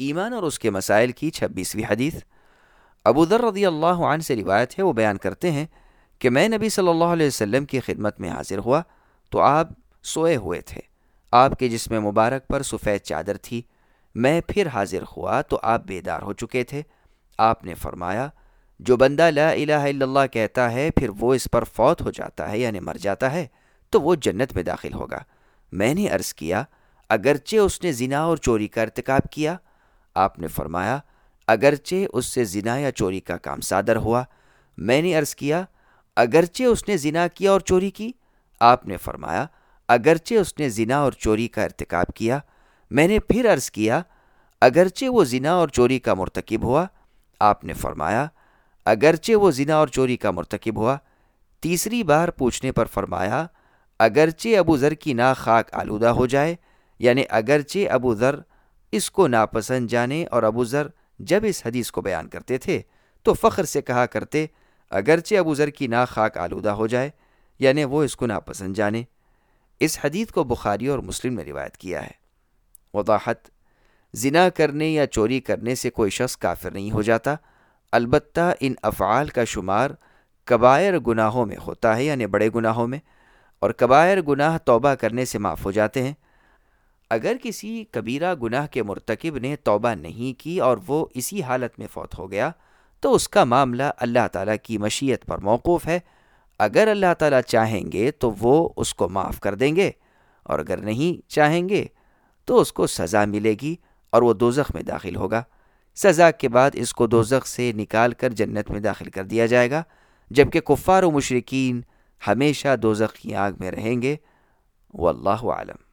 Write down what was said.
ایمان اور اس کے مسائل کی 26ویں حدیث۔ ابو ذر رضی اللہ عنہ سے روایت ہے، وہ بیان کرتے ہیں کہ میں نبی صلی اللہ علیہ وسلم کی خدمت میں حاضر ہوا تو آپ سوئے ہوئے تھے، آپ کے جسم مبارک پر سفید چادر تھی۔ میں پھر حاضر ہوا تو آپ بیدار ہو چکے تھے۔ آپ نے فرمایا، جو بندہ لا الہ الا اللہ کہتا ہے پھر وہ اس پر فوت ہو جاتا ہے یعنی مر جاتا ہے تو وہ جنت میں داخل ہوگا۔ میں نے عرض کیا، اگرچہ اس نے زنا اور چوری کا ارتکاب کیا؟ آپ نے فرمایا، اگرچہ اس سے زنا یا چوری کا کام صادر ہوا۔ میں نے عرض کیا، اگرچہ اس نے زنا کیا اور چوری کی؟ آپ نے فرمایا، اگرچہ اس نے زنا اور چوری کا ارتکاب کیا۔ میں نے پھر عرض کیا، اگرچہ وہ زنا اور چوری کا مرتکب ہوا؟ آپ نے فرمایا، اگرچہ وہ زنا اور چوری کا مرتکب ہوا۔ تیسری بار پوچھنے پر فرمایا، اگرچہ ابو ذر کی ناک خاک آلودہ ہو جائے، یعنی اگرچہ ابو ذر اس کو ناپسند جانے۔ اور ابو ذر جب اس حدیث کو بیان کرتے تھے تو فخر سے کہا کرتے، اگرچہ ابو ذر کی ناک خاک آلودہ ہو جائے، یعنی وہ اس کو ناپسند جانے۔ اس حدیث کو بخاری اور مسلم نے روایت کیا ہے۔ وضاحت: زنا کرنے یا چوری کرنے سے کوئی شخص کافر نہیں ہو جاتا، البتہ ان افعال کا شمار کبائر گناہوں میں ہوتا ہے یعنی بڑے گناہوں میں، اور کبائر گناہ توبہ کرنے سے معاف ہو جاتے ہیں۔ اگر کسی کبیرہ گناہ کے مرتکب نے توبہ نہیں کی اور وہ اسی حالت میں فوت ہو گیا تو اس کا معاملہ اللہ تعالیٰ کی مشیت پر موقوف ہے۔ اگر اللہ تعالیٰ چاہیں گے تو وہ اس کو معاف کر دیں گے، اور اگر نہیں چاہیں گے تو اس کو سزا ملے گی اور وہ دوزخ میں داخل ہوگا۔ سزا کے بعد اس کو دوزخ سے نکال کر جنت میں داخل کر دیا جائے گا، جبکہ کفار و مشرکین ہمیشہ دوزخ کی آگ میں رہیں گے۔ واللہ اعلم۔